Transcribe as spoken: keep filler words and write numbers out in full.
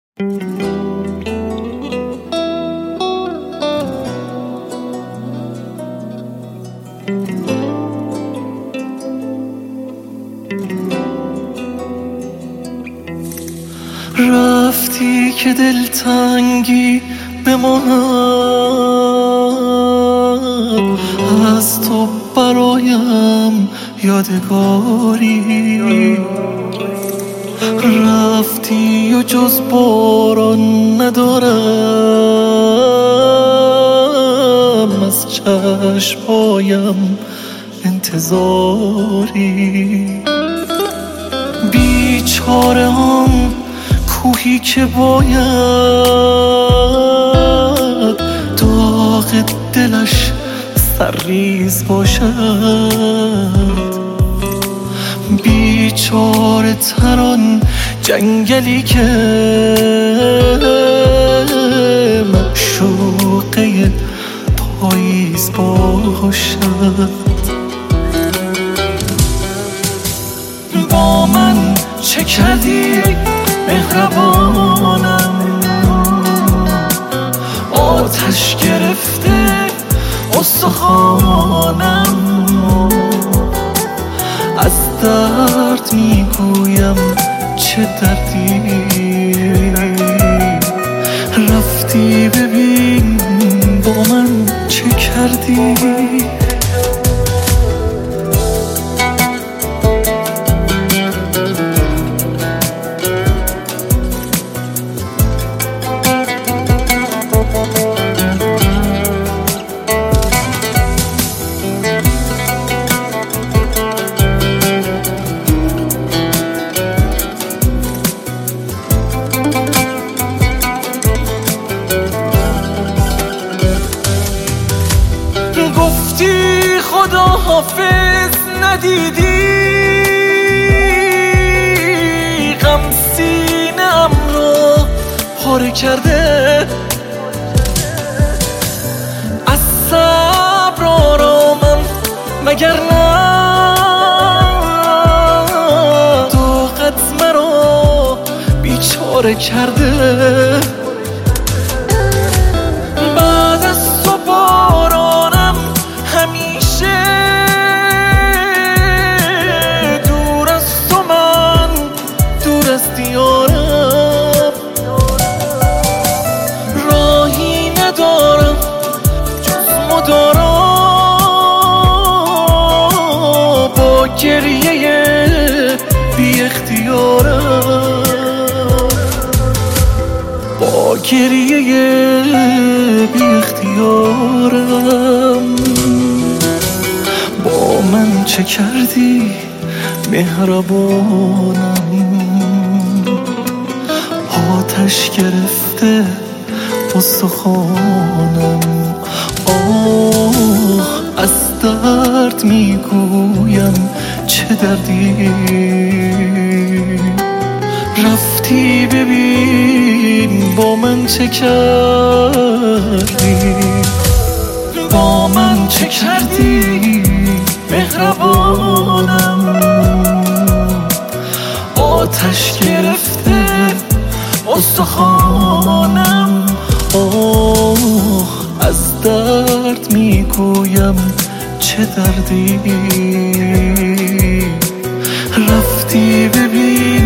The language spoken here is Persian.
رفتی که دلتنگی بماند، از تو برایم یادگاری. رفتی و جز باران ندارم، از چشمایم انتظاری. بیچاره آن کوهی که باید داغ دلش سرریز باشد. بیچاره تران جنگلی که معشوقه پاییز باشد. با من چه کردی مهربانم؟ آتش گرفته استخوانم، از درد میگویم چه دردی. رفتی ببین با من چه کردی. گفتی خدا حافظ ندیدی، غم سینه‌ام را پاره کرده. از صبر آرامم مگر نه، طاقت مرا بیچاره کرده. بعد از تو بارانم همیشه دور از تو، من دور از دیارم. راهی ندارم جز مدارا، با گریه بی اختیارم. با گریه بی اختیارم. با من چه کردی مهربانم؟ آتش گرفته استخوانم. آه از درد میگویم چه دردی. رفتی ببین با من چه کردی. با من چه کردی مهربانم؟ آتش گرفته استخوانم. آه از درد میگویم چه دردی. رفتی ببین